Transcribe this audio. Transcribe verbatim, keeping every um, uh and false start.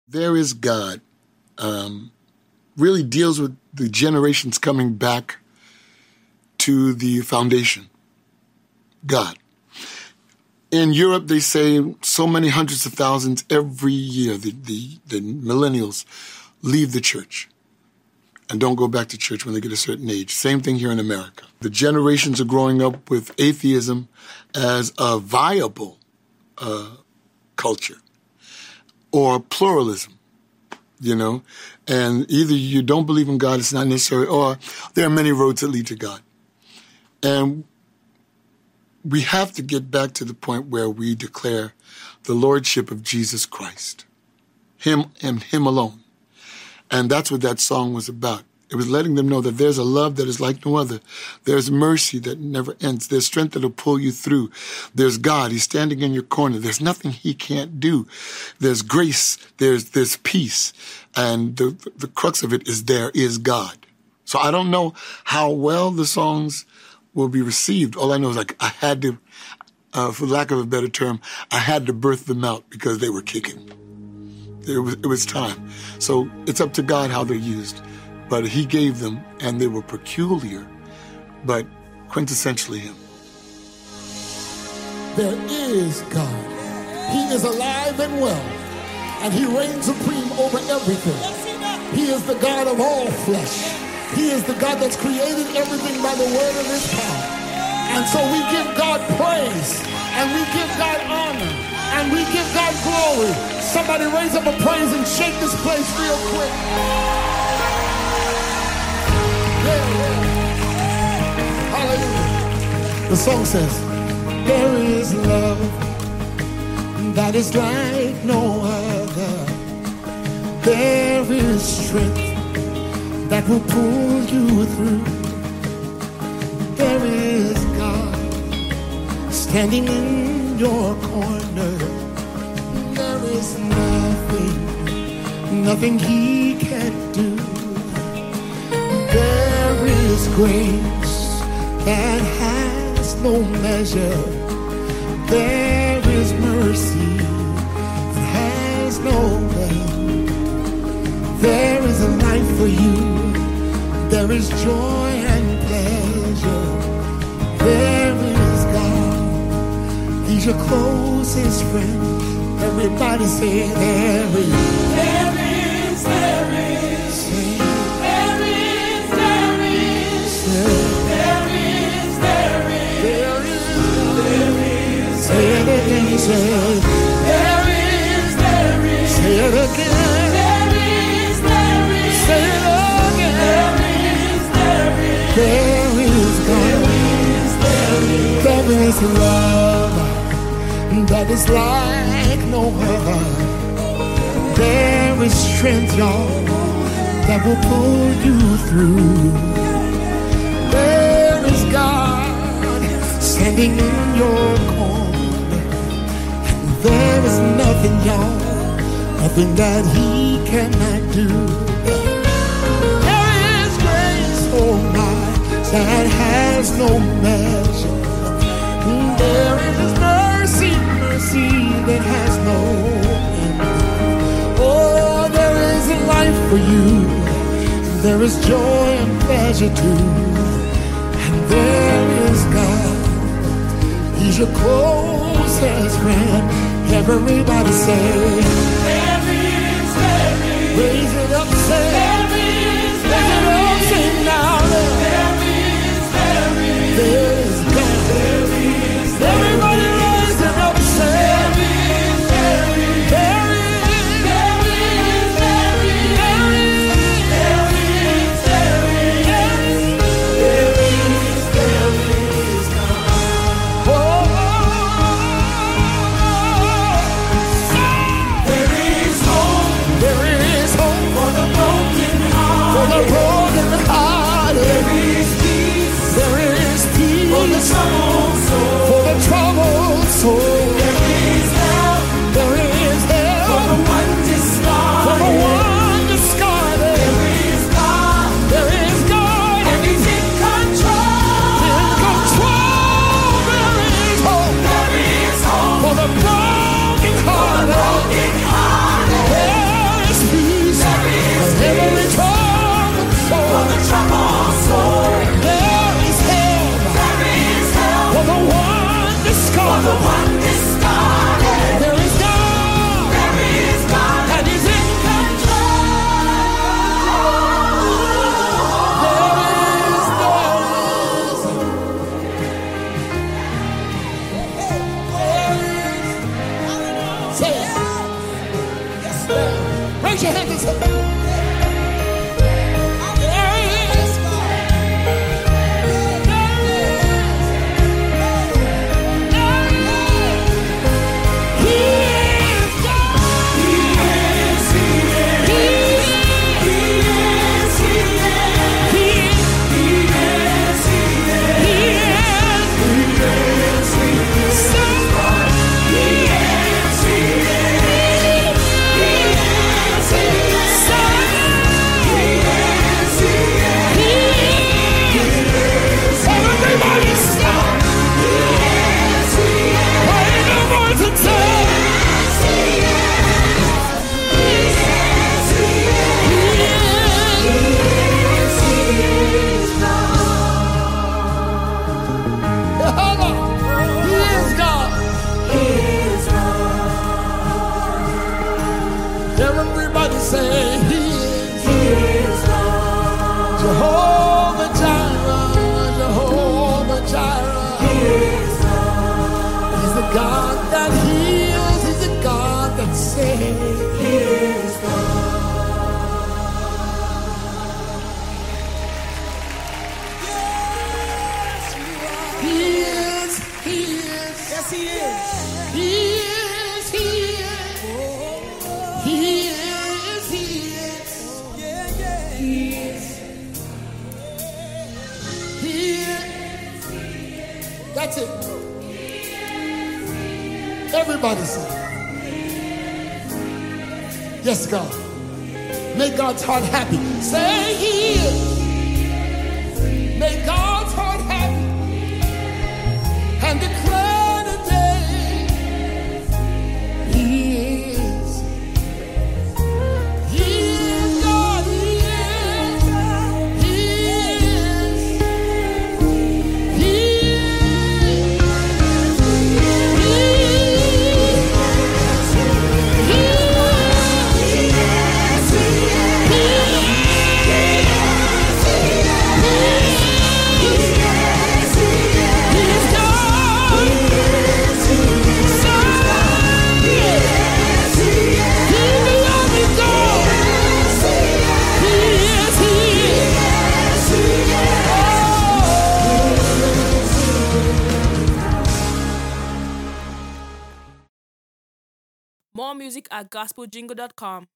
There is God um, really deals with the generations coming back to the foundation. God. In Europe, they say so many hundreds of thousands every year, the, the, the millennials leave the church and don't go back to church when they get a certain age. Same thing here in America. The generations are growing up with atheism as a viable uh, culture or pluralism, you know, and either you don't believe in God, it's not necessary, or there are many roads that lead to God. And we have to get back to the point where we declare the lordship of Jesus Christ, him and him alone. And that's what that song was about. It was letting them know that there's a love that is like no other. There's mercy that never ends. There's strength that will pull you through. There's God. He's standing in your corner. There's nothing he can't do. There's grace. There's, there's peace. And the, the crux of it is there is God. So I don't know how well the songs will be received. All I know is like I had to, uh, for lack of a better term, I had to birth them out because they were kicking. It was, it was time. So it's up to God how they're used. But he gave them, and they were peculiar, but quintessentially him. There is God. He is alive and well, and he reigns supreme over everything. He is the God of all flesh. He is the God that's created everything by the word of his power. And so we give God praise, and we give God honor, and we give God glory. Somebody raise up a praise and shake this place real quick. Hallelujah. The song says, there is love that is like no other. There is strength that will pull you through. There is God standing in your corner. There is nothing, nothing he can't do. There is grace that has no measure. There is mercy that has no end. There is a life for you. There is joy and pleasure. There is God. He's your closest friend. Everybody say there is. There is, there is. Say it again, say it. There is, there is. Say it again. There is, there is. Say it again. There is, there is. There is God. There is love that is like no other. There is strength, y'all, that will pull you through. There is God standing in your corner. There is nothing, y'all, nothing that he cannot do. There is grace, oh my, that has no measure. There is mercy, mercy that has no end. Oh, there is a life for you. There is joy and pleasure too. And there is God. He's your closest friend. Everybody say, There is, there is. raise it up, say, There is, raise it there up, is. sing now. There is, there is. There is God. There is, there is. Everybody raise it up, say, There is, there is. there is, There is, there is. there is, There is, there is. There is, there is God. oh, There Raise your hands and say, there is. Everybody say he is, he is God. Jehovah Jireh, Jehovah Jireh. He is God. He's the God that heals, he's the God that saves. He is God. Yes, he is, he is. Yes, he is. He is, he is. He is, he is. Yeah, yeah. He is. He is. That's it. Everybody say, yes, God. Make God's heart happy. Say he is. Make God's heart happy. And declare today he is. He is God. He is. He is. He is. More music at gospel jingle dot com.